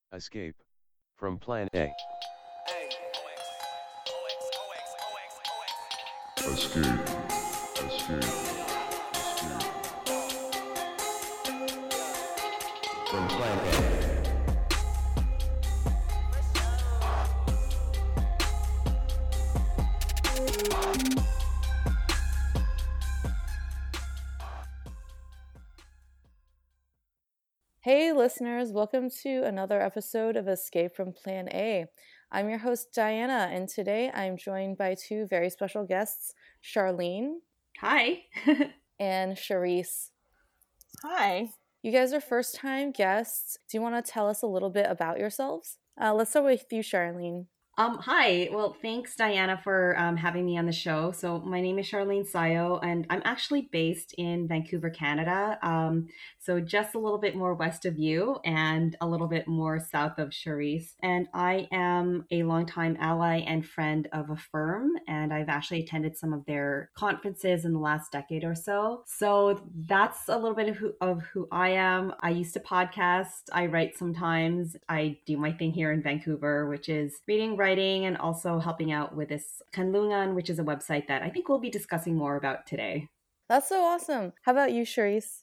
Escape from Plan A. Escape, escape, escape. From Plan A. Hey, listeners, welcome to another episode of Escape from Plan A. I'm your host, Diana, and today I'm joined by two very special guests, Charlene Hi. and Charisse. Hi. You guys are first time guests. Do you want to tell us a little bit about yourselves? Let's start with you, Charlene. Hi. Well, thanks, Diana, for having me on the show. So, my name is Charlene Sayo, and I'm actually based in Vancouver, Canada. So, just a little bit more west of you and a little bit more south of Charisse. And I am a longtime ally and friend of Affirm, and I've actually attended some of their conferences in the last decade or so. So, that's a little bit of who I am. I used to podcast, I write sometimes, I do my thing here in Vancouver, which is reading, writing, and also helping out with this Kanlungan, which is a website that I think we'll be discussing more about today. That's so awesome. How about you, Charisse?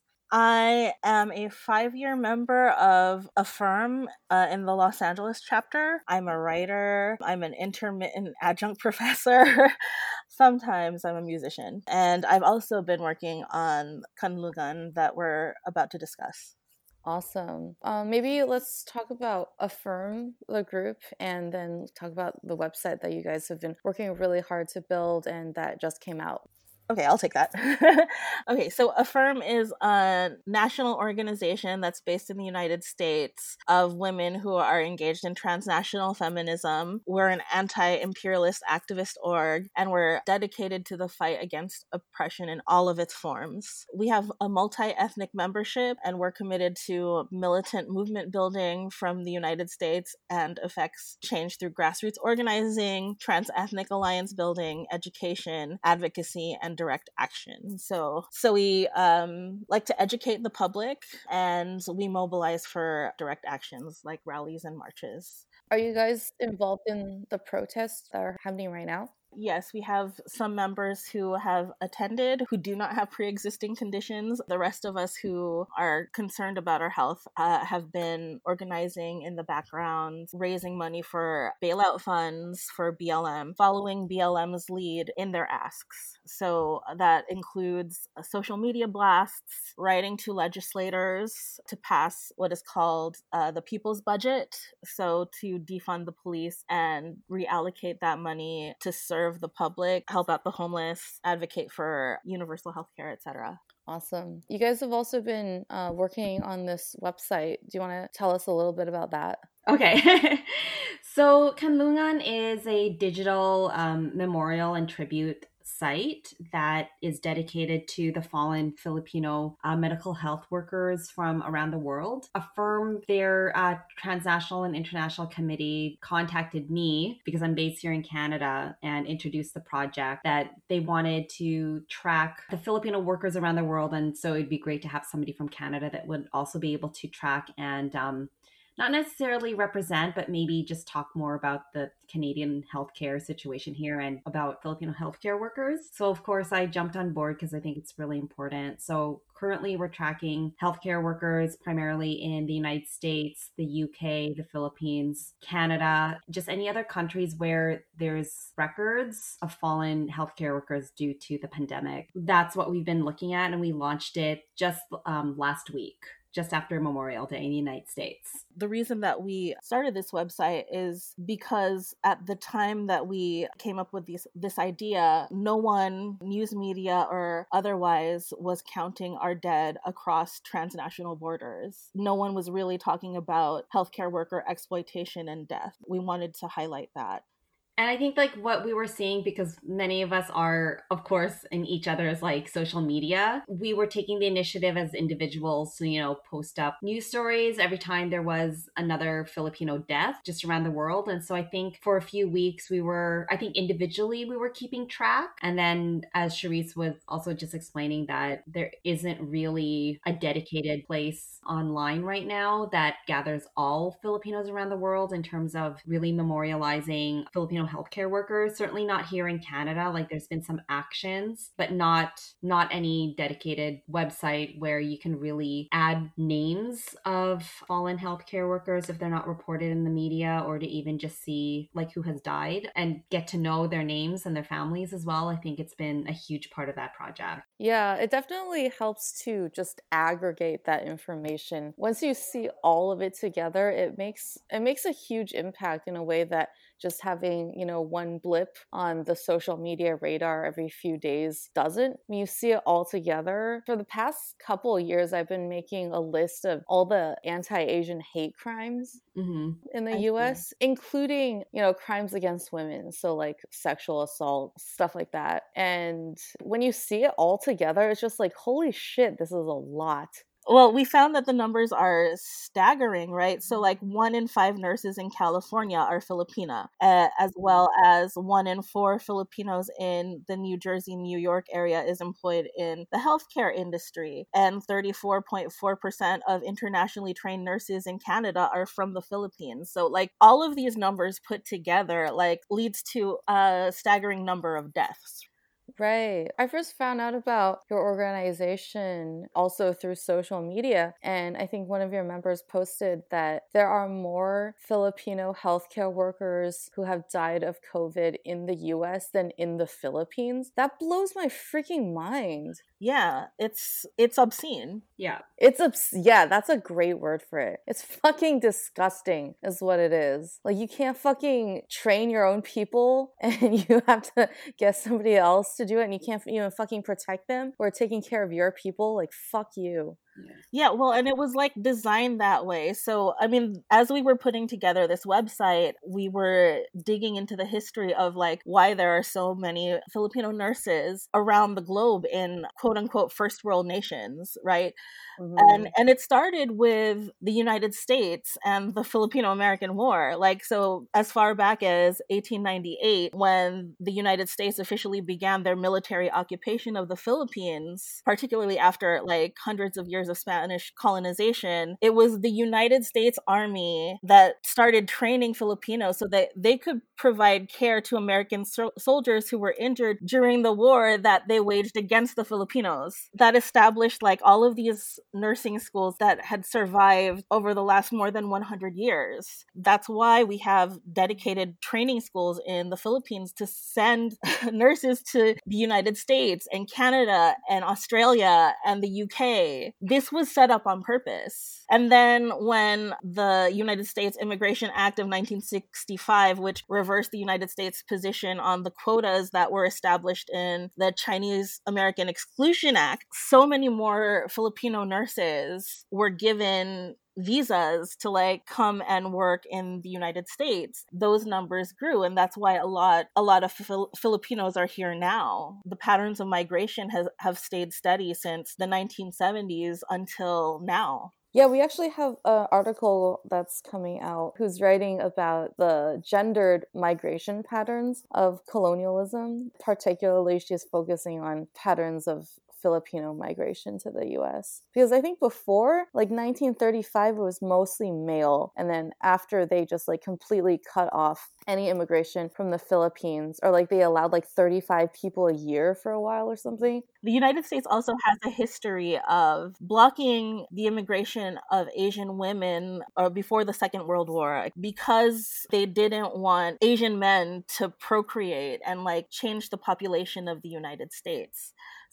I am a 5-year member of Affirm in the Los Angeles chapter. I'm a writer. I'm an intermittent adjunct professor. Sometimes I'm a musician. And I've also been working on Kanlungan that we're about to discuss. Awesome. Maybe let's talk about Affirm, the group, and then talk about the website that you guys have been working really hard to build and that just came out. Okay, I'll take that. Okay, so Affirm is a national organization that's based in the United States of women who are engaged in transnational feminism. We're an anti-imperialist activist org, and we're dedicated to the fight against oppression in all of its forms. We have a multi-ethnic membership, and we're committed to militant movement building from the United States and affects change through grassroots organizing, trans-ethnic alliance building, education, advocacy, and direct action. So we like to educate the public, and we mobilize for direct actions like rallies and marches. Are you guys involved in the protests that are happening right now? Yes, we have some members who have attended who do not have pre-existing conditions. The rest of us who are concerned about our health have been organizing in the background, raising money for bailout funds for BLM, following BLM's lead in their asks. So that includes social media blasts, writing to legislators to pass what is called the People's Budget, so to defund the police and reallocate that money to serve the public, help out the homeless, advocate for universal health care, etc. Awesome. You guys have also been working on this website. Do you want to tell us a little bit about that? Okay. So, Kanlungan is a digital memorial and tribute site that is dedicated to the fallen Filipino medical health workers from around the world. Affirm, their transnational and international committee, contacted me because I'm based here in Canada and introduced the project that they wanted to track the Filipino workers around the world. And so it'd be great to have somebody from Canada that would also be able to track and not necessarily represent, but maybe just talk more about the Canadian healthcare situation here and about Filipino healthcare workers. So, of course, I jumped on board because I think it's really important. So, currently, we're tracking healthcare workers primarily in the United States, the UK, the Philippines, Canada, just any other countries where there's records of fallen healthcare workers due to the pandemic. That's what we've been looking at, and we launched it just last week, just after Memorial Day in the United States. The reason that we started this website is because at the time that we came up with this idea, no one, news media or otherwise, was counting our dead across transnational borders. No one was really talking about healthcare worker exploitation and death. We wanted to highlight that. And I think like what we were seeing, because many of us are, of course, in each other's like social media, we were taking the initiative as individuals to, post up news stories every time there was another Filipino death just around the world. And so I think for a few weeks I think individually we were keeping track. And then as Charisse was also just explaining that there isn't really a dedicated place online right now that gathers all Filipinos around the world in terms of really memorializing Filipino healthcare workers. Certainly not here in Canada. Like there's been some actions, but not any dedicated website where you can really add names of fallen healthcare workers if they're not reported in the media, or to even just see like who has died and get to know their names and their families as well. I think it's been a huge part of that project. Yeah, it definitely helps to just aggregate that information. Once you see all of it together, it makes a huge impact in a way that just having, one blip on the social media radar every few days doesn't. When you see it all together, for the past couple of years, I've been making a list of all the anti-Asian hate crimes in the US, including, crimes against women. So like sexual assault, stuff like that. And when you see it all together, it's just like, holy shit, this is a lot. Well, we found that the numbers are staggering, right? So like 1 in 5 nurses in California are Filipina, as well as 1 in 4 Filipinos in the New Jersey, New York area is employed in the healthcare industry. And 34.4% of internationally trained nurses in Canada are from the Philippines. So like all of these numbers put together like leads to a staggering number of deaths. Right. I first found out about your organization also through social media. And I think one of your members posted that there are more Filipino healthcare workers who have died of COVID in the US than in the Philippines. That blows my freaking mind. Yeah, it's obscene. Yeah. Yeah, that's a great word for it. It's fucking disgusting is what it is. Like you can't fucking train your own people and you have to get somebody else to do it and you can't even fucking protect them or taking care of your people. Like fuck you. Yeah, well, and it was like designed that way. So, I mean, as we were putting together this website, we were digging into the history of like why there are so many Filipino nurses around the globe in quote unquote first world nations, right? And it started with the United States and the Filipino-American War. Like, so as far back as 1898, when the United States officially began their military occupation of the Philippines, particularly after like hundreds of years of Spanish colonization, it was the United States Army that started training Filipinos so that they could provide care to American soldiers who were injured during the war that they waged against the Filipinos. That established like all of these nursing schools that had survived over the last more than 100 years. That's why we have dedicated training schools in the Philippines to send nurses to the United States and Canada and Australia and the UK. This was set up on purpose. And then when the United States Immigration Act of 1965, which reversed the United States position on the quotas that were established in the Chinese American Exclusion Act, so many more Filipino nurses were given visas to like come and work in the United States. Those numbers grew, and that's why a lot of Filipinos are here now. The patterns of migration have stayed steady since the 1970s until now. Yeah, we actually have an article that's coming out who's writing about the gendered migration patterns of colonialism. Particularly, she's focusing on patterns of Filipino migration to the US. Because I think before, like 1935, it was mostly male. And then after they just like completely cut off any immigration from the Philippines, or like they allowed like 35 people a year for a while or something. The United States also has a history of blocking the immigration of Asian women before the Second World War because they didn't want Asian men to procreate and like change the population of the United States.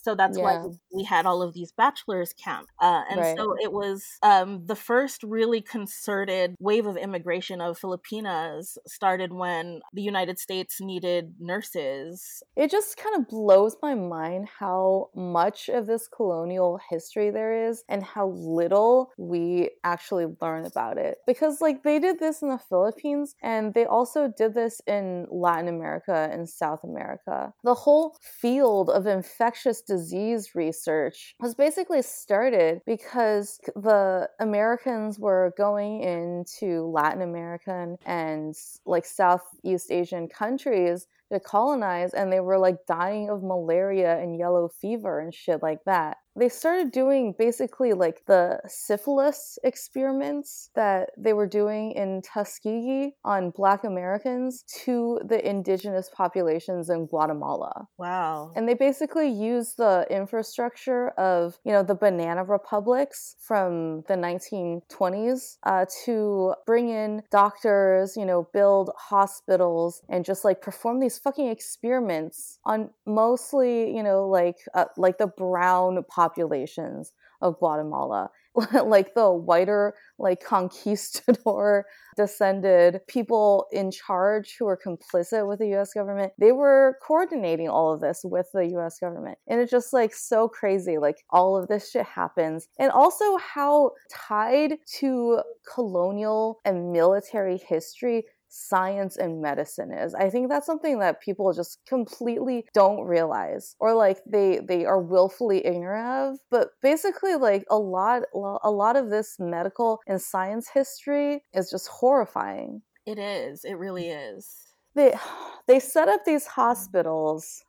So that's why Yeah. we had all of these bachelor's camps. And Right. so it was the first really concerted wave of immigration of Filipinas started when the United States needed nurses. It just kind of blows my mind how much of this colonial history there is and how little we actually learn about it. Because, like, they did this in the Philippines and they also did this in Latin America and South America. The whole field of infectious disease research was basically started because the Americans were going into Latin American and like Southeast Asian countries to colonize, and they were like dying of malaria and yellow fever and shit like that. They started doing basically like the syphilis experiments that they were doing in Tuskegee on Black Americans to the indigenous populations in Guatemala. Wow. And they basically used the infrastructure of, you know, the banana republics from the 1920s to bring in doctors, you know, build hospitals and just like perform these fucking experiments on mostly, you know, like the brown populations of Guatemala. Like the whiter, like conquistador descended people in charge who were complicit with the US government, they were coordinating all of this with the US government. And it's just like so crazy, like all of this shit happens. And also how tied to colonial and military history science and medicine is. I think that's something that people just completely don't realize, or like they are willfully ignorant of. But basically, like a lot of this medical and science history is just horrifying. It is. It really is. They set up these hospitals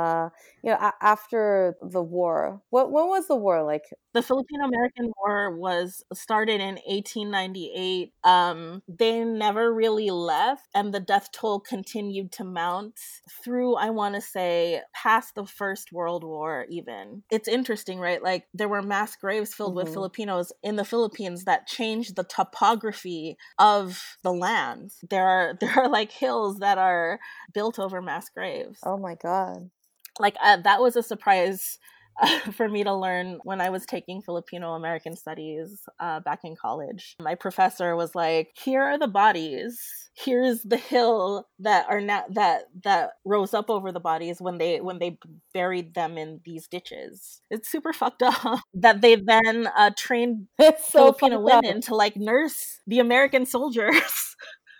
after the war. When was the war? Like the Filipino-American War was started in 1898. They never really left, and the death toll continued to mount through, I want to say, past the First World War even. It's interesting, right? Like there were mass graves filled with Filipinos in the Philippines that changed the topography of the land. There are like hills that are built over mass graves. Oh my God. Like that was a surprise for me to learn when I was taking Filipino American studies back in college. My professor was like, "Here are the bodies. Here's the hill that are that rose up over the bodies when they buried them in these ditches." It's super fucked up that they then trained Filipino women to like nurse the American soldiers.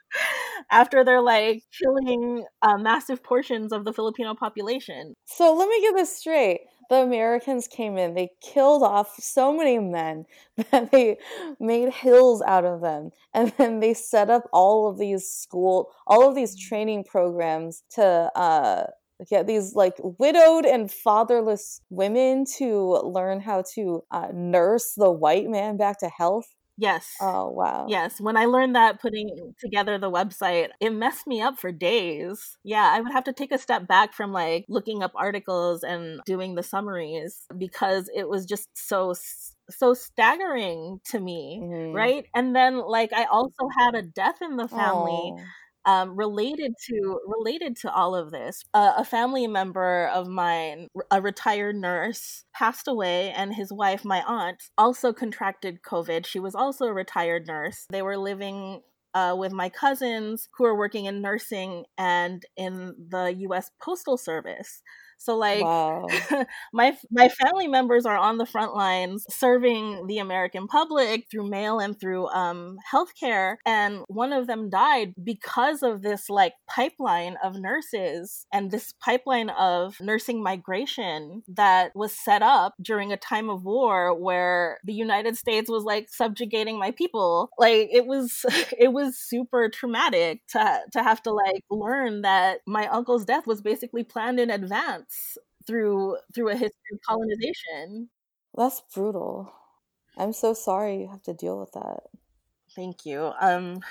After they're like killing massive portions of the Filipino population. So let me get this straight. The Americans came in, they killed off so many men that they made hills out of them. And then they set up all of these training programs to get these like widowed and fatherless women to learn how to nurse the white man back to health. Yes. Oh, wow. Yes. When I learned that, putting together the website, it messed me up for days. Yeah, I would have to take a step back from like looking up articles and doing the summaries because it was just so staggering to me, right? And then like I also had a death in the family. Related to all of this. A family member of mine, a retired nurse, passed away, and his wife, my aunt, also contracted COVID. She was also a retired nurse. They were living with my cousins who are working in nursing and in the U.S. Postal Service. So like wow. my family members are on the front lines serving the American public through mail and through healthcare. And one of them died because of this like pipeline of nurses and this pipeline of nursing migration that was set up during a time of war where the United States was like subjugating my people. Like it was super traumatic to have to like learn that my uncle's death was basically planned in advance through a history of colonization. That's brutal. I'm so sorry you have to deal with that. Thank you. I'm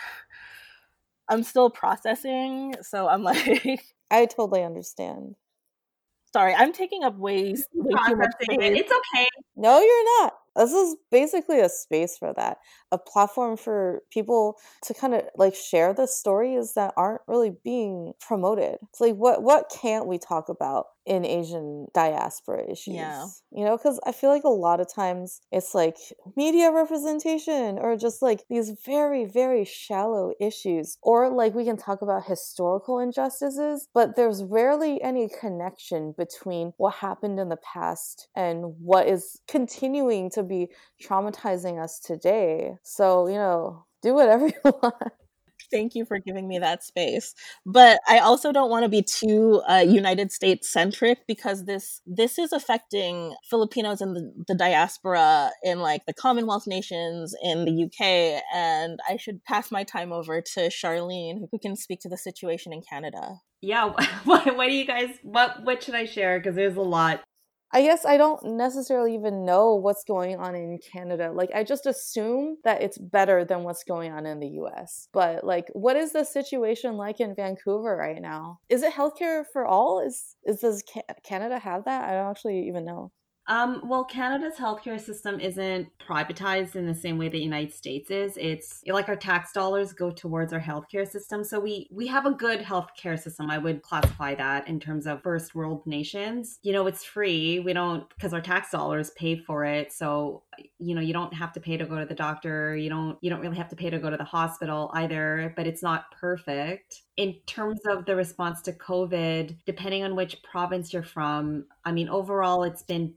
still processing, so I'm like I totally understand. Sorry, I'm taking up way too much space. It's okay. No, you're not. This is basically a space for that. A platform for people to kind of like share the stories that aren't really being promoted. It's like what can't we talk about? in Asian diaspora issues. Yeah. You know, because I feel like a lot of times it's like media representation or just like these very, very shallow issues. Or like we can talk about historical injustices, but there's rarely any connection between what happened in the past and what is continuing to be traumatizing us today. So, you know, do whatever you want. Thank you for giving me that space. But I also don't want to be too United States centric, because this is affecting Filipinos in the diaspora in like the Commonwealth nations, in the UK. And I should pass my time over to Charlene, who can speak to the situation in Canada. Yeah, what do you guys, what should I share? Because there's a lot. I guess I don't necessarily even know what's going on in Canada. Like, I just assume that it's better than what's going on in the US. But, like, what is the situation like in Vancouver right now? Is it healthcare for all? Does Canada have that? I don't actually even know. Well, Canada's healthcare system isn't privatized in the same way the United States is. It's like our tax dollars go towards our healthcare system. So we have a good healthcare system. I would classify that in terms of first world nations. You know, it's free. We don't, because our tax dollars pay for it. So, you know, you don't have to pay to go to the doctor. You don't really have to pay to go to the hospital either, but it's not perfect. In terms of the response to COVID, depending on which province you're from, I mean, overall, it's been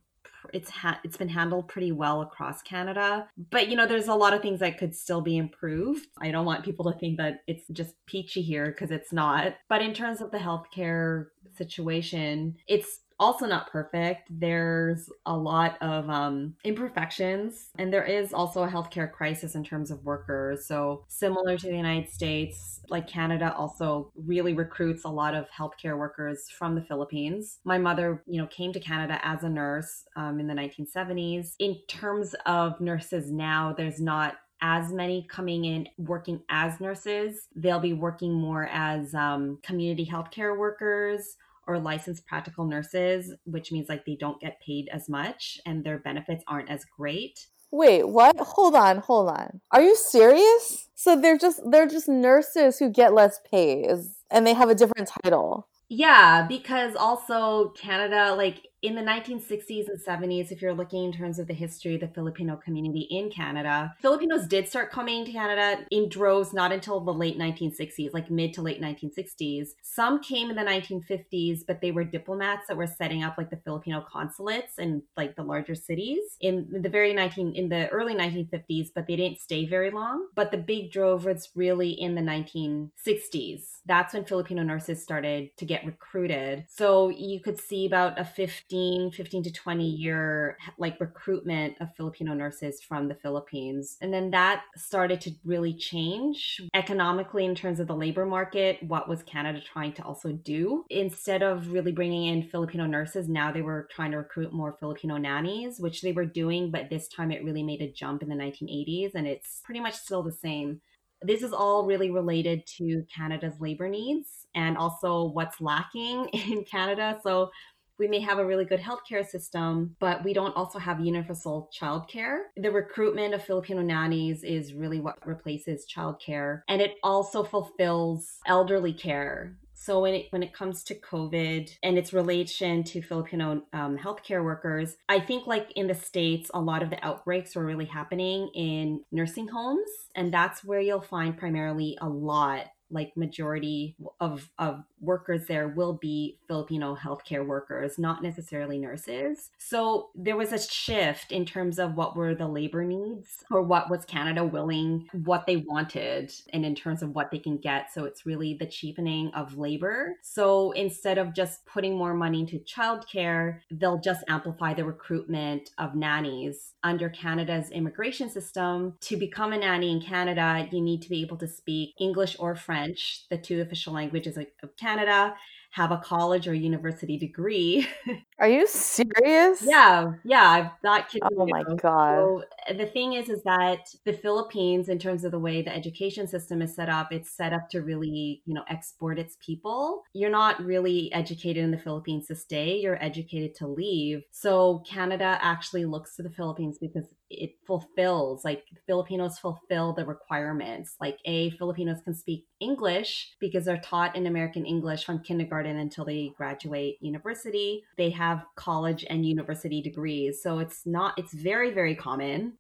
handled pretty well across Canada. But, you know, there's a lot of things that could still be improved. I don't want people to think that it's just peachy here, because it's not. But in terms of the healthcare situation, it's also not perfect. There's a lot of imperfections, and there is also a healthcare crisis in terms of workers. So similar to the United States, like Canada also really recruits a lot of healthcare workers from the Philippines. My mother, you know, came to Canada as a nurse in the 1970s. In terms of nurses now, there's not as many coming in working as nurses. They'll be working more as community healthcare workers or licensed practical nurses, which means like they don't get paid as much and their benefits aren't as great. Wait, what? Hold on. Are you serious? So they're just nurses who get less pay, and they have a different title. Yeah, because also Canada, like in the 1960s and 70s, if you're looking in terms of the history of the Filipino community in Canada, Filipinos did start coming to Canada in droves, not until the late 1960s, like mid to late 1960s. Some came in the 1950s, but they were diplomats that were setting up like the Filipino consulates in like the larger cities in the early 1950s, but they didn't stay very long. But the big drove was really in the 1960s. That's when Filipino nurses started to get recruited. So you could see about a 15 to 20 year like recruitment of Filipino nurses from the Philippines. And then that started to really change economically in terms of the labor market. What was Canada trying to also do? Instead of really bringing in Filipino nurses, now they were trying to recruit more Filipino nannies, which they were doing, but this time it really made a jump in the 1980s, and it's pretty much still the same. This is all really related to Canada's labor needs and also what's lacking in Canada. So we may have a really good healthcare system, but we don't also have universal childcare. The recruitment of Filipino nannies is really what replaces childcare, and it also fulfills elderly care. So when it comes to COVID and its relation to Filipino healthcare workers, I think like in the States, a lot of the outbreaks were really happening in nursing homes. And that's where you'll find primarily a lot, like majority of workers there will be Filipino healthcare workers, not necessarily nurses. So there was a shift in terms of what were the labor needs, or what was Canada willing, what they wanted, and in terms of what they can get. So it's really the cheapening of labor. So instead of just putting more money into childcare, they'll just amplify the recruitment of nannies. Under Canada's immigration system, to become a nanny in Canada, you need to be able to speak English or French, the two official languages of Canada, have a college or university degree. Are you serious? Yeah, I'm not kidding. Oh my God. So the thing is that the Philippines, in terms of the way the education system is set up, it's set up to really, export its people. You're not really educated in the Philippines to stay, you're educated to leave. So Canada actually looks to the Philippines because it fulfills, like Filipinos fulfill the requirements. Like Filipinos can speak English because they're taught in American English from kindergarten kindergarten until they graduate university. They have college and university degrees. So it's very, very common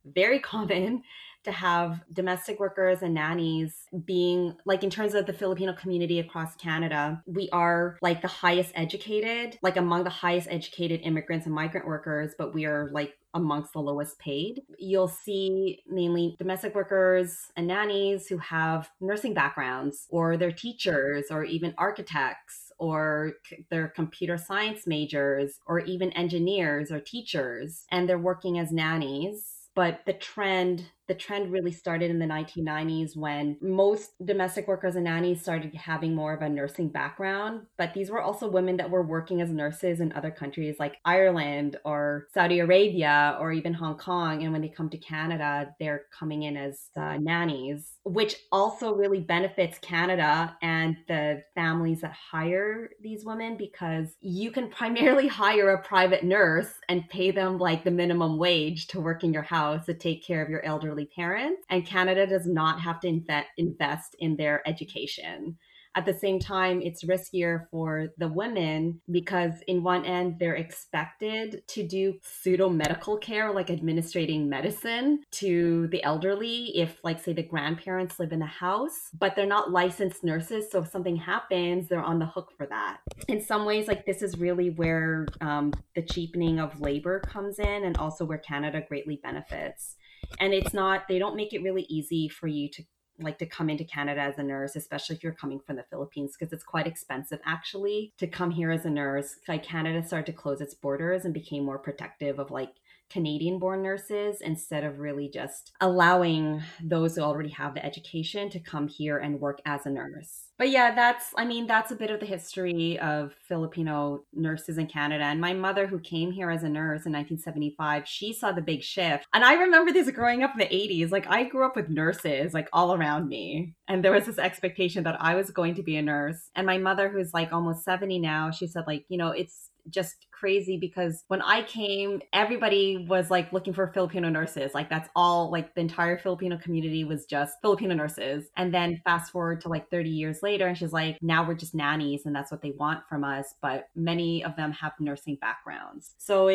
to have domestic workers and nannies being like, in terms of the Filipino community across Canada, we are like the highest educated, like among the highest educated immigrants and migrant workers, but we are like amongst the lowest paid. You'll see mainly domestic workers and nannies who have nursing backgrounds, or they're teachers, or even architects, or they're computer science majors, or even engineers or teachers, and they're working as nannies. But the trend really started in the 1990s when most domestic workers and nannies started having more of a nursing background. But these were also women that were working as nurses in other countries like Ireland or Saudi Arabia or even Hong Kong. And when they come to Canada, they're coming in as nannies, which also really benefits Canada and the families that hire these women, because you can primarily hire a private nurse and pay them like the minimum wage to work in your house to take care of your elderly parents, and Canada does not have to invest in their education. At the same time, it's riskier for the women because in one end, they're expected to do pseudo medical care, like administrating medicine to the elderly if, like, say, the grandparents live in the house, but they're not licensed nurses. So if something happens, they're on the hook for that. In some ways, like, this is really where the cheapening of labor comes in, and also where Canada greatly benefits. And they don't make it really easy for you to come into Canada as a nurse, especially if you're coming from the Philippines, because it's quite expensive actually to come here as a nurse. Like, Canada started to close its borders and became more protective of like Canadian born nurses, instead of really just allowing those who already have the education to come here and work as a nurse. But yeah, that's a bit of the history of Filipino nurses in Canada. And my mother, who came here as a nurse in 1975, she saw the big shift. And I remember this growing up in the 80s. Like, I grew up with nurses like all around me. And there was this expectation that I was going to be a nurse. And my mother, who's like almost 70 now, she said, like, it's just crazy because when I came, everybody was like looking for Filipino nurses. Like, that's all, like the entire Filipino community was just Filipino nurses. And then fast forward to like 30 years later, and she's like, now we're just nannies and that's what they want from us. But many of them have nursing backgrounds. So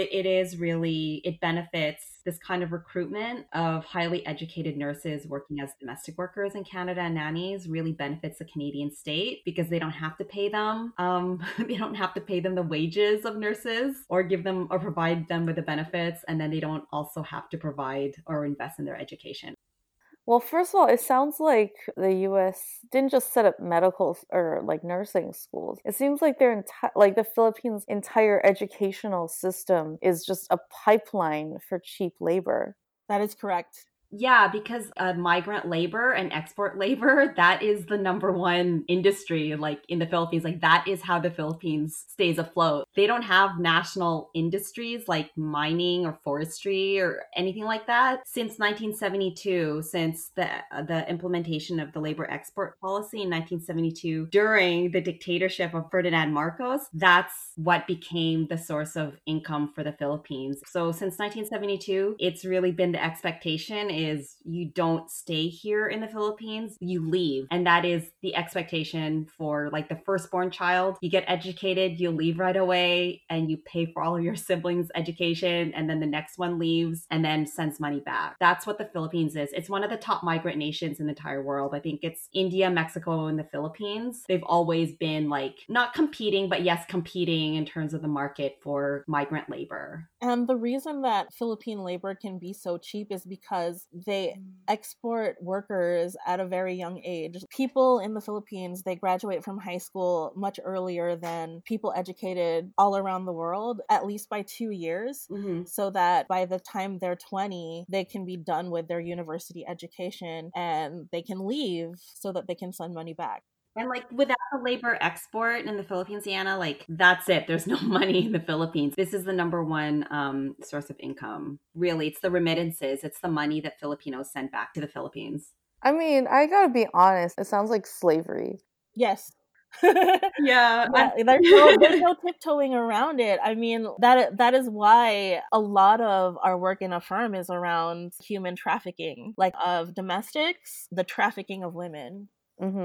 it benefits this kind of recruitment of highly educated nurses working as domestic workers in Canada, and nannies really benefits the Canadian state because they don't have to pay them. They don't have to pay them the wages of nurses or give them or provide them with the benefits. And then they don't also have to provide or invest in their education. Well, first of all, it sounds like the U.S. didn't just set up medical or like nursing schools. It seems like the Philippines' entire educational system is just a pipeline for cheap labor. That is correct. Yeah, because migrant labor and export labor, that is the number one industry like in the Philippines. Like, that is how the Philippines stays afloat. They don't have national industries like mining or forestry or anything like that. Since 1972, since the implementation of the labor export policy in 1972, during the dictatorship of Ferdinand Marcos, that's what became the source of income for the Philippines. So since 1972, it's really been the expectation is you don't stay here in the Philippines, you leave. And that is the expectation for like the firstborn child. You get educated, you leave right away, and you pay for all of your siblings' education, and then the next one leaves and then sends money back. That's what the Philippines is. It's one of the top migrant nations in the entire world. I think it's India, Mexico, and the Philippines. They've always been like not competing, but yes, competing in terms of the market for migrant labor. And the reason that Philippine labor can be so cheap is because they export workers at a very young age. People in the Philippines, they graduate from high school much earlier than people educated all around the world, at least by 2 years, so that by the time they're 20, they can be done with their university education and they can leave so that they can send money back. And like without the labor export in the Philippines, Sienna, like that's it. There's no money in the Philippines. This is the number one source of income. Really, it's the remittances. It's the money that Filipinos send back to the Philippines. I mean, I gotta be honest. It sounds like slavery. Yes. Yeah. There's no tiptoeing around it. I mean, that is why a lot of our work in Affirm is around human trafficking, like of domestics, the trafficking of women. Mm-hmm.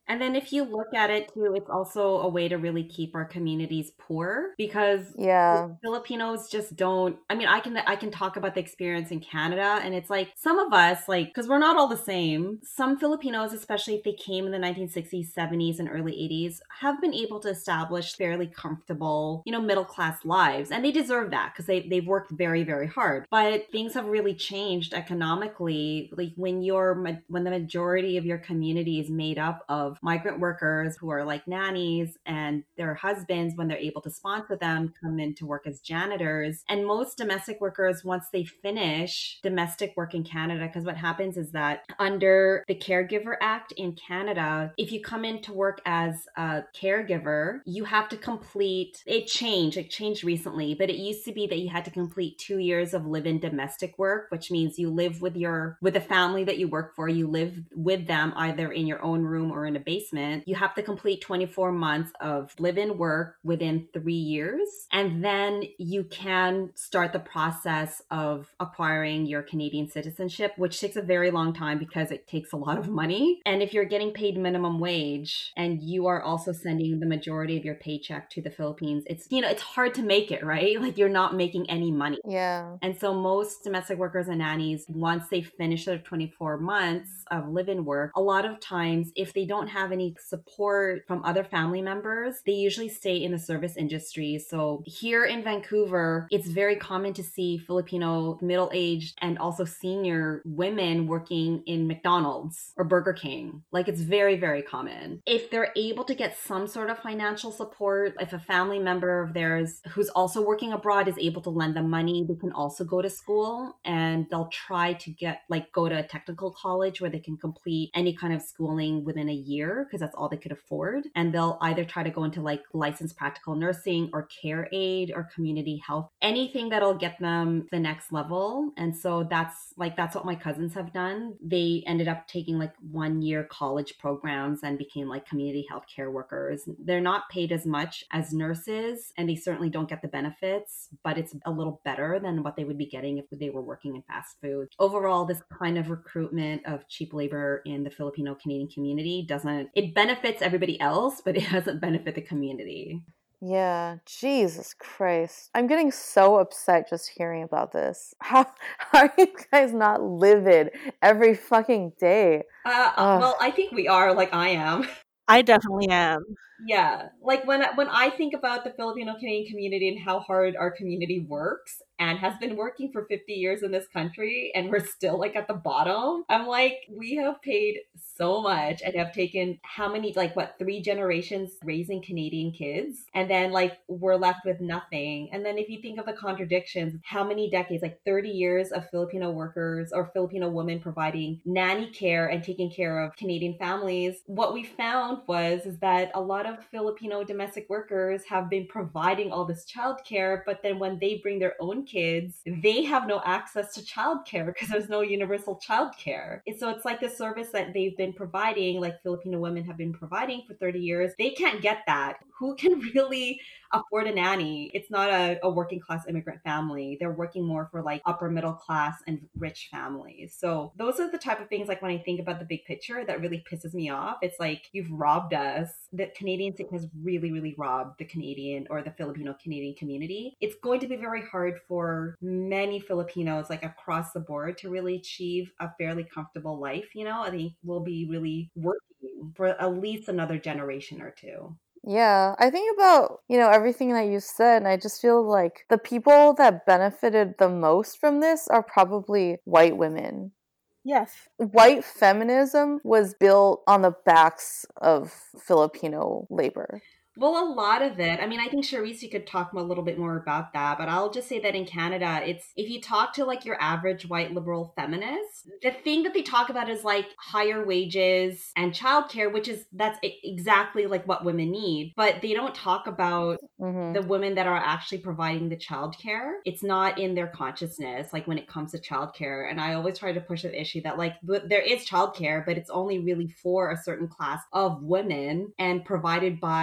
And then if you look at it too, it's also a way to really keep our communities poor because Yeah. Filipinos just don't. I mean, I can talk about the experience in Canada, and it's like some of us, like, because we're not all the same. Some Filipinos, especially if they came in the 1960s, 70s, and early 80s, have been able to establish fairly comfortable, middle class lives, and they deserve that because they've worked very, very hard. But things have really changed economically, like when the majority of your community is made up of migrant workers who are like nannies, and their husbands, when they're able to sponsor them, come in to work as janitors. And most domestic workers, once they finish domestic work in Canada, because what happens is that under the Caregiver Act in Canada, if you come in to work as a caregiver, you have to complete, it changed recently, but it used to be that you had to complete 2 years of live-in domestic work, which means you live with the family that you work for, you live with them either in your own room or in a basement. You have to complete 24 months of live-in work within 3 years, and then you can start the process of acquiring your Canadian citizenship, which takes a very long time because it takes a lot of money. And if you're getting paid minimum wage and you are also sending the majority of your paycheck to the Philippines, it's hard to make it, right? Like you're not making any money. Yeah. And so most domestic workers and nannies, once they finish their 24 months of live-in work, a lot of times, if they don't have any support from other family members, they usually stay in the service industry. So here in Vancouver, it's very common to see Filipino middle-aged and also senior women working in McDonald's or Burger King. Like it's very, very common. If they're able to get some sort of financial support, if a family member of theirs who's also working abroad is able to lend them money, they can also go to school, and they'll try to go to a technical college where they can complete any kind of schooling within a year because that's all they could afford. And they'll either try to go into like licensed practical nursing or care aid or community health, anything that'll get them the next level. And so that's what my cousins have done. They ended up taking like 1-year college programs and became like community health care workers. They're not paid as much as nurses, and they certainly don't get the benefits, but it's a little better than what they would be getting if they were working in fast food. Overall, this kind of recruitment of cheap labor in the Filipino Canadian community it benefits everybody else, but it doesn't benefit the community. Yeah, Jesus Christ. I'm getting so upset just hearing about this. How are you guys not livid every fucking day? Well, I think we are, like I am. I definitely am. Yeah. Like when I think about the Filipino Canadian community and how hard our community works and has been working for 50 years in this country, and we're still like at the bottom, I'm like, we have paid so much and have taken how many, 3 generations raising Canadian kids, and then like we're left with nothing. And then if you think of the contradictions, how many decades, like 30 years of Filipino workers or Filipino women providing nanny care and taking care of Canadian families, what we found is that a lot of Filipino domestic workers have been providing all this childcare, but then when they bring their own kids, they have no access to childcare because there's no universal childcare. And so it's like the service that they've been providing, like Filipino women have been providing for 30 years. They can't get that. Who can really afford a nanny? It's not a working class immigrant family. They're working more for like upper middle class and rich families. So those are the type of things, like when I think about the big picture, that really pisses me off. It's like, you've robbed us. The Canadian state has really, really robbed the Canadian or the Filipino Canadian community. It's going to be very hard for many Filipinos, like across the board, to really achieve a fairly comfortable life. I think we'll be really working for at least another generation or two. Yeah, I think about, everything that you said, and I just feel like the people that benefited the most from this are probably white women. Yes. White feminism was built on the backs of Filipino labor. Well, a lot of it. I mean, I think Charisse, you could talk a little bit more about that, but I'll just say that in Canada, if you talk to like your average white liberal feminist, the thing that they talk about is like higher wages and childcare, that's exactly like what women need. But they don't talk about the women that are actually providing the childcare. It's not in their consciousness, like when it comes to childcare. And I always try to push the issue that like there is childcare, but it's only really for a certain class of women and provided by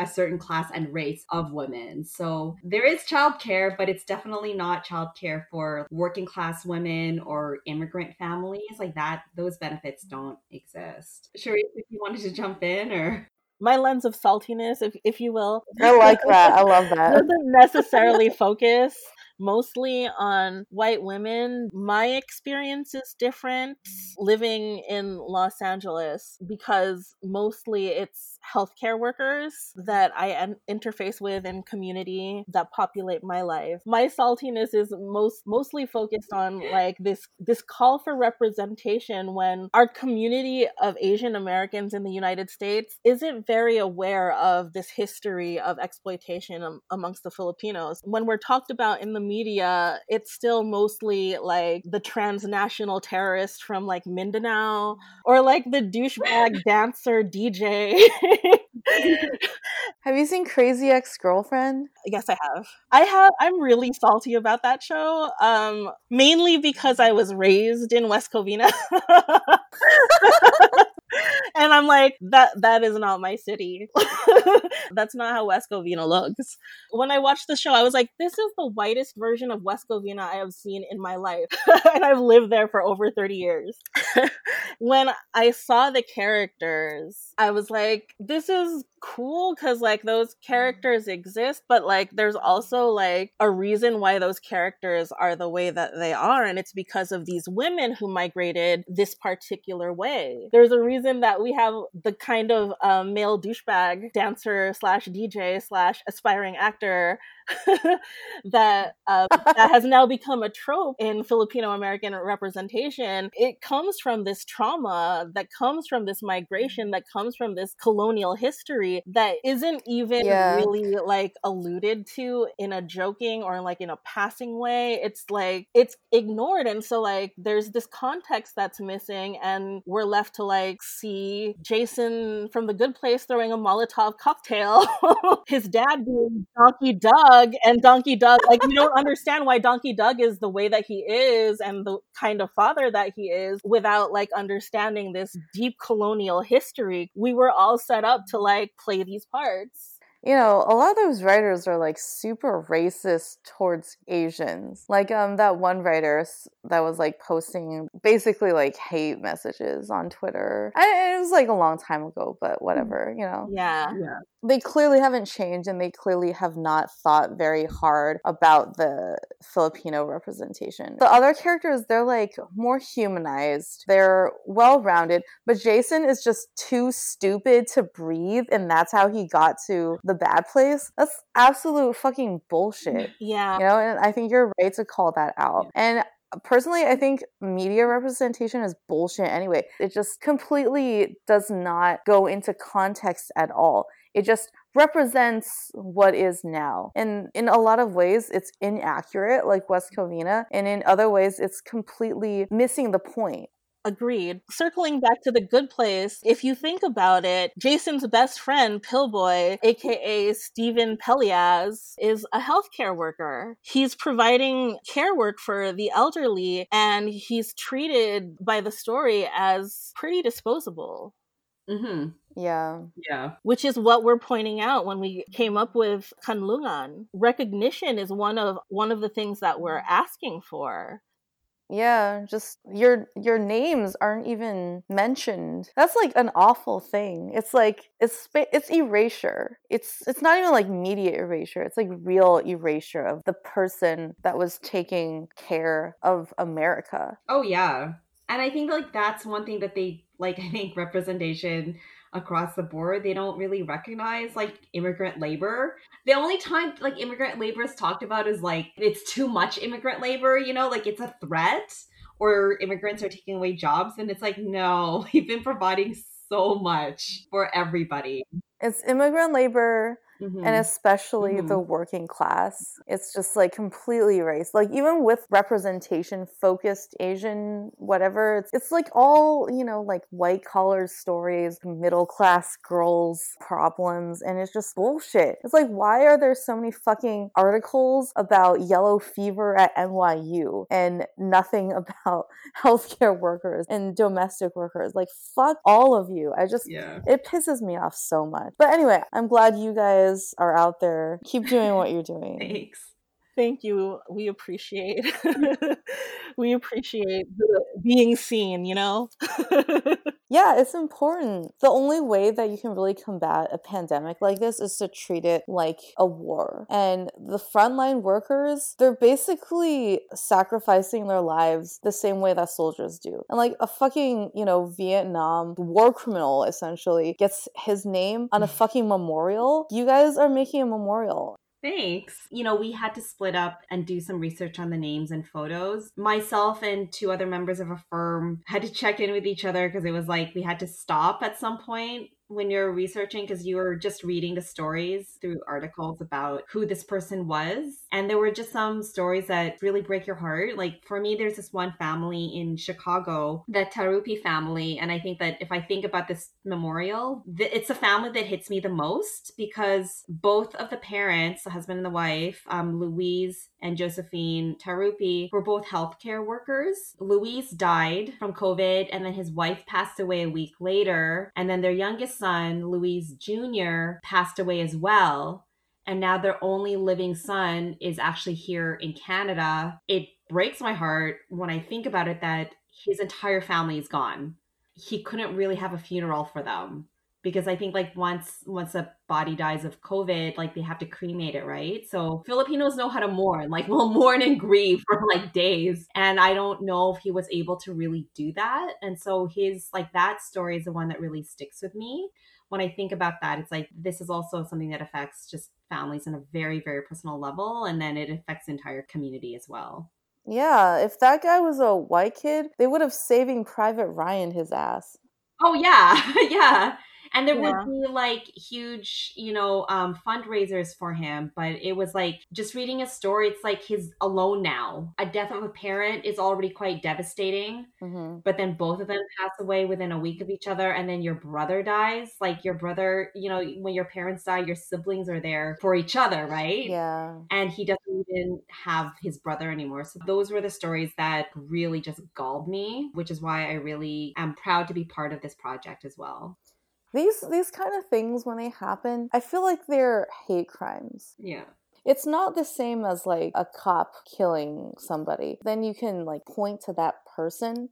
a certain class and race of women. So there is childcare, but it's definitely not childcare for working class women or immigrant families like that. Those benefits don't exist. Sharif, if you wanted to jump in, or my lens of saltiness, if you will. I like that. I love that. Doesn't necessarily focus mostly on white women. My experience is different living in Los Angeles because mostly it's healthcare workers that I interface with in community that populate my life. My saltiness is mostly focused on like this call for representation when our community of Asian Americans in the United States isn't very aware of this history of exploitation amongst the Filipinos. When we're talked about in the media, it's still mostly like the transnational terrorist from like Mindanao or like the douchebag dancer DJ. Have you seen Crazy Ex-Girlfriend? Yes, I have. I'm really salty about that show. Mainly because I was raised in West Covina. And I'm like, that is not my city. That's not how West Covina looks. When I watched the show, I was like, this is the whitest version of West Covina I have seen in my life. And I've lived there for over 30 years. When I saw the characters, I was like, this is cool because like those characters exist, but like there's also like a reason why those characters are the way that they are, and it's because of these women who migrated this particular way. There's a reason that we have the kind of male douchebag dancer slash DJ slash aspiring actor that has now become a trope in Filipino American representation. It comes from this trauma, that comes from this migration, that comes from this colonial history that isn't even really like alluded to in a joking or like in a passing way. It's like it's ignored, and so like there's this context that's missing, and we're left to like see Jason from The Good Place throwing a Molotov cocktail, his dad being Donkey Doug, and Donkey Doug, like you don't understand why Donkey Doug is the way that he is and the kind of father that he is without like understanding this deep colonial history. We were all set up to like play these parts. You know, a lot of those writers are like super racist towards Asians. Like that one writer that was like posting basically like hate messages on Twitter. It was like a long time ago, but whatever, you know. Yeah. They clearly haven't changed, and they clearly have not thought very hard about the Filipino representation. The other characters, they're like more humanized. They're well-rounded, but Jason is just too stupid to breathe, and that's how he got to the bad place. That's absolute fucking bullshit. Yeah. You know, and I think you're right to call that out. And personally, I think media representation is bullshit anyway. It just completely does not go into context at all. It just represents what is now. And in a lot of ways, it's inaccurate, like West Covina. And in other ways, it's completely missing the point. Agreed. Circling back to The Good Place, if you think about it, Jason's best friend, Pillboy, aka Stephen Pelias, is a healthcare worker. He's providing care work for the elderly, and he's treated by the story as pretty disposable. Mm-hmm. Yeah. Which is what we're pointing out when we came up with Kanlungan. Recognition is one of the things that we're asking for. Yeah, just your names aren't even mentioned. That's like an awful thing. It's like it's erasure. It's not even like media erasure. It's like real erasure of the person that was taking care of America. Oh yeah. And I think like that's one thing that they like, I think representation across the board, they don't really recognize like immigrant labor. The only time like immigrant labor is talked about is like it's too much immigrant labor, you know, like it's a threat or immigrants are taking away jobs, and it's like, no, we've been providing so much for everybody. It's immigrant labor and especially the working class. It's just like completely erased. Like even with representation focused Asian whatever, it's like all, you know, like white collar stories, middle class girls problems, and it's just bullshit. It's like, why are there so many fucking articles about yellow fever at NYU and nothing about healthcare workers and domestic workers? Like, fuck all of you. It pisses me off so much. But anyway, I'm glad you guys are out there. Keep doing what you're doing. Thanks. Thank you. We appreciate being seen, you know? Yeah, it's important. The only way that you can really combat a pandemic like this is to treat it like a war. And the frontline workers, they're basically sacrificing their lives the same way that soldiers do. And like a fucking, you know, Vietnam war criminal essentially gets his name on a fucking memorial. You guys are making a memorial. Thanks. You know, we had to split up and do some research on the names and photos. Myself and two other members of a firm had to check in with each other because it was like we had to stop at some point when you're researching because you were just reading the stories through articles about who this person was. And there were just some stories that really break your heart. Like for me, there's this one family in Chicago, the Tarupi family. And I think that if I think about this memorial, it's a family that hits me the most because both of the parents, the husband and the wife, Louise and Josephine Tarupi, were both healthcare workers. Louise died from COVID and then his wife passed away a week later. And then their youngest son, Louise Jr., passed away as well. And now their only living son is actually here in Canada. It breaks my heart when I think about it that his entire family is gone. He couldn't really have a funeral for them because I think like once a body dies of COVID, like they have to cremate it, right? So Filipinos know how to mourn, like we'll mourn and grieve for like days. And I don't know if he was able to really do that. And so his like that story is the one that really sticks with me. When I think about that, it's like this is also something that affects just families on a very, very personal level. And then it affects the entire community as well. Yeah, if that guy was a white kid, they would have Saving Private Ryan his ass. Oh, yeah. Yeah. And there would be like huge, you know, fundraisers for him. But it was like just reading his story, it's like he's alone now. A death of a parent is already quite devastating. Mm-hmm. But then both of them pass away within a week of each other. And then your brother dies. Like your brother, you know, when your parents die, your siblings are there for each other, right? Yeah. And he doesn't even have his brother anymore. So those were the stories that really just galled me, which is why I really am proud to be part of this project as well. These kind of things, when they happen, I feel like they're hate crimes. Yeah. It's not the same as like a cop killing somebody. Then you can like point to that person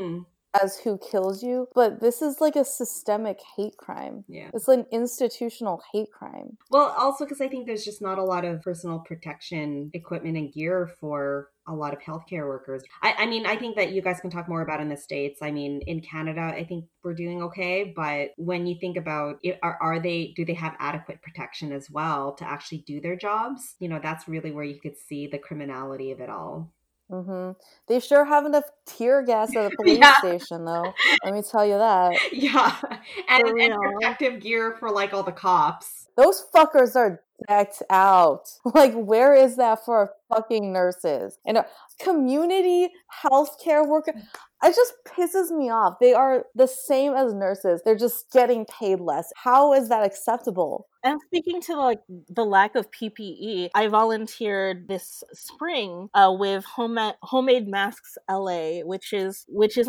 as who kills you. But this is like a systemic hate crime. Yeah. It's like an institutional hate crime. Well, also because I think there's just not a lot of personal protection equipment and gear for a lot of healthcare workers. I mean, I think that you guys can talk more about in the States. I mean, in Canada, I think we're doing okay. But when you think about it, do they have adequate protection as well to actually do their jobs? You know, that's really where you could see the criminality of it all. Mm-hmm. They sure have enough tear gas at a police station, though. Let me tell you that. Yeah. And protective gear for like all the cops. Those fuckers are decked out. Like, where is that for fucking nurses? And community healthcare workers, it just pisses me off. They are the same as nurses. They're just getting paid less. How is that acceptable? And speaking to like the lack of PPE, I volunteered this spring with Homemade Masks LA, which is it's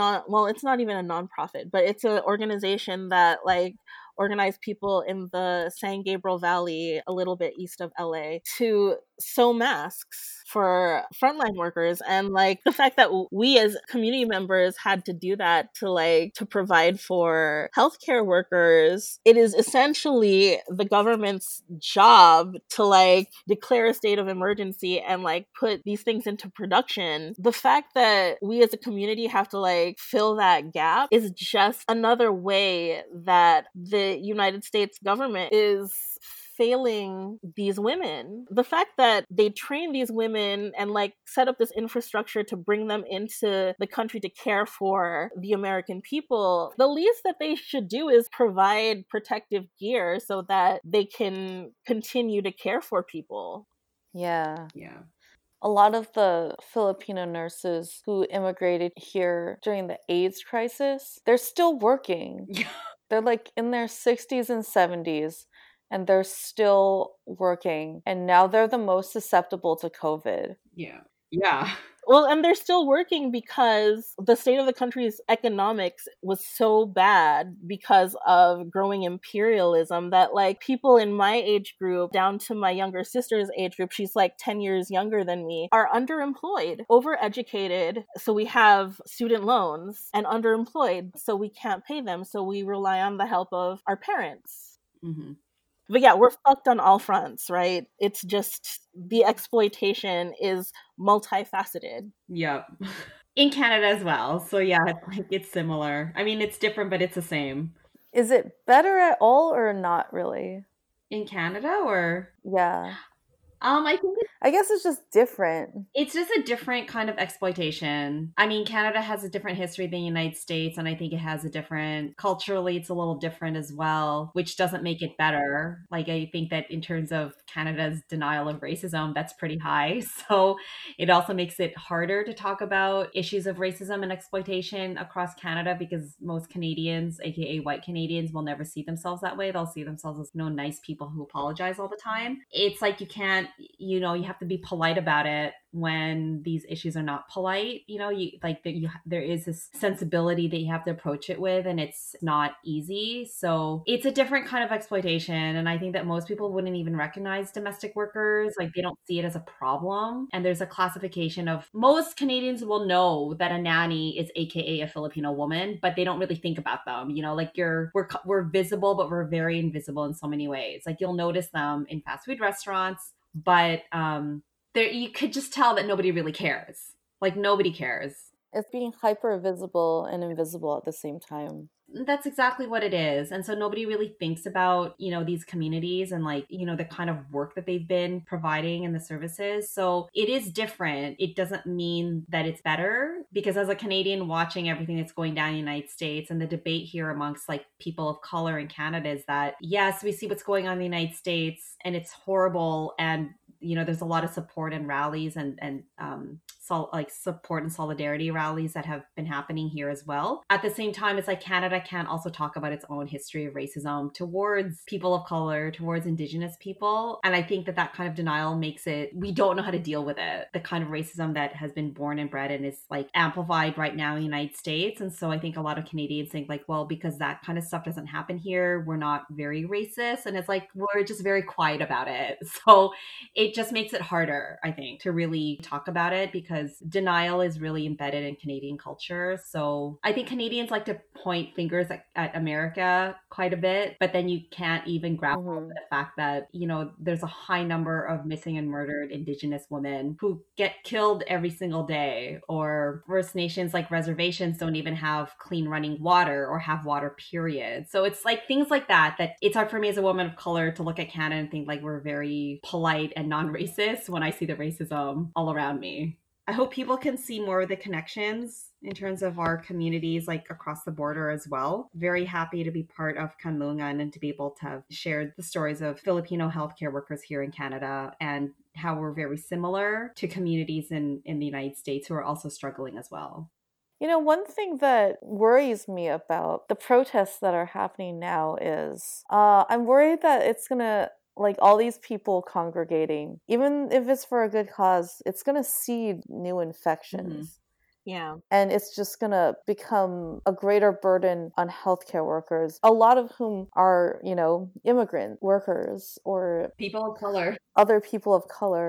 not even a nonprofit, but it's an organization that like organized people in the San Gabriel Valley, a little bit east of LA, to sew masks for frontline workers. And like the fact that we as community members had to do that to provide for healthcare workers, it is essentially the government's job to like declare a state of emergency and like put these things into production. The fact that we as a community have to like fill that gap is just another way that the United States government is failing these women. The fact that they train these women and like set up this infrastructure to bring them into the country to care for the American people, the least that they should do is provide protective gear so that they can continue to care for people. Yeah. Yeah. A lot of the Filipino nurses who immigrated here during the AIDS crisis, they're still working. They're like in their 60s and 70s, and they're still working. And now they're the most susceptible to COVID. Yeah. Yeah. Well, and they're still working because the state of the country's economics was so bad because of growing imperialism that like people in my age group down to my younger sister's age group, she's like 10 years younger than me, are underemployed, overeducated. So we have student loans, and underemployed. So we can't pay them. So we rely on the help of our parents. Mm-hmm. But yeah, we're fucked on all fronts, right? It's just the exploitation is multifaceted. Yep. In Canada as well. So yeah, it's similar. I mean, it's different, but it's the same. Is it better at all or not really? In Canada or? Yeah. I guess it's just different. It's just a different kind of exploitation. I mean, Canada has a different history than the United States, and I think it has a different, culturally, it's a little different as well, which doesn't make it better. Like, I think that in terms of Canada's denial of racism, that's pretty high. So it also makes it harder to talk about issues of racism and exploitation across Canada because most Canadians, aka white Canadians, will never see themselves that way. They'll see themselves as nice people who apologize all the time. It's like you can't, you have to be polite about it when these issues are not polite. There is this sensibility that you have to approach it with, and it's not easy. So it's a different kind of exploitation, and I think that most people wouldn't even recognize domestic workers. Like, they don't see it as a problem, and there's a classification of, most Canadians will know that a nanny is aka a Filipino woman, but they don't really think about them. We're visible, but we're very invisible in so many ways. Like, you'll notice them in fast food restaurants, but you could just tell that nobody really cares. Like, nobody cares. It's being hyper visible and invisible at the same time. That's exactly what it is. And so nobody really thinks about, these communities and the kind of work that they've been providing and the services. So it is different. It doesn't mean that it's better, because as a Canadian watching everything that's going down in the United States, and the debate here amongst people of color in Canada is that, yes, we see what's going on in the United States and it's horrible. And there's a lot of support and rallies and support and solidarity rallies that have been happening here as well. At the same time, it's like Canada can't also talk about its own history of racism towards people of color, towards Indigenous people. And I think that kind of denial makes it, we don't know how to deal with it. The kind of racism that has been born and bred and is amplified right now in the United States. And so I think a lot of Canadians think well, because that kind of stuff doesn't happen here, we're not very racist. And it's we're just very quiet about it. So it just makes it harder, I think, to really talk about it, because denial is really embedded in Canadian culture. So I think Canadians like to point fingers at America quite a bit, but then you can't even grapple with the fact that, there's a high number of missing and murdered Indigenous women who get killed every single day, or First Nations reservations don't even have clean running water or have water, period. So it's things like that it's hard for me as a woman of color to look at Canada and think we're very polite and non-racist when I see the racism all around me. I hope people can see more of the connections in terms of our communities across the border as well. Very happy to be part of Kanlungan and to be able to have shared the stories of Filipino healthcare workers here in Canada, and how we're very similar to communities in the United States who are also struggling as well. One thing that worries me about the protests that are happening now is I'm worried that it's going to, all these people congregating, even if it's for a good cause, it's going to seed new infections. Mm-hmm. Yeah. And it's just going to become a greater burden on healthcare workers, a lot of whom are, immigrant workers or people of color. Other people of color.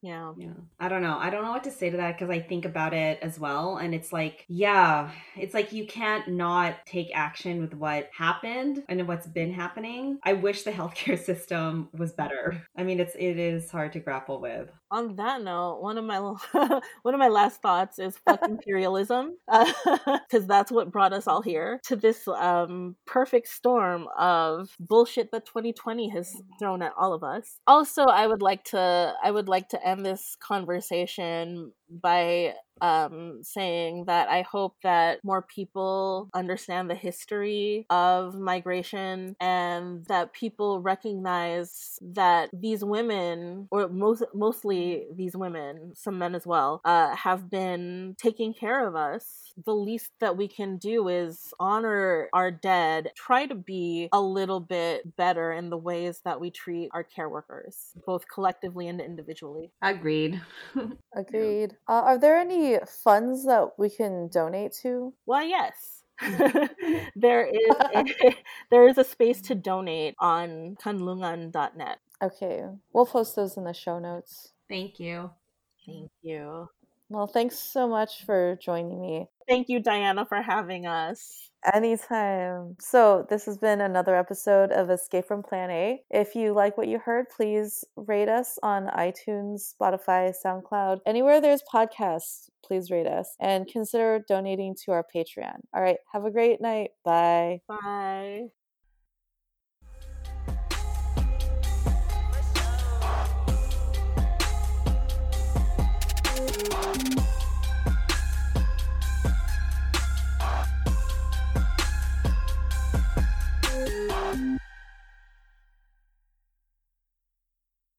Yeah. I don't know. I don't know what to say to that because I think about it as well. And it's like, yeah, it's like you can't not take action with what happened and what's been happening. I wish the healthcare system was better. I mean, it is hard to grapple with. On that note, one of my one of my last thoughts is fuck imperialism, because that's what brought us all here to this perfect storm of bullshit that 2020 has thrown at all of us. Also, I would like to end this conversation by saying that I hope that more people understand the history of migration and that people recognize that these women, or mostly these women, some men as well, have been taking care of us. The least that we can do is honor our dead, try to be a little bit better in the ways that we treat our care workers, both collectively and individually. Agreed. Agreed. Are there any funds that we can donate to? Well, yes. there is a space to donate on kanlungan.net. Okay, we'll post those in the show notes. Thank you. Thank you. Well, thanks so much for joining me. Thank you, Diana, for having us. Anytime. So this has been another episode of Escape from Plan A. If you like what you heard, please rate us on iTunes, Spotify, SoundCloud, anywhere there's podcasts. Please rate us and consider donating to our Patreon. All right. Have a great night. Bye. Bye.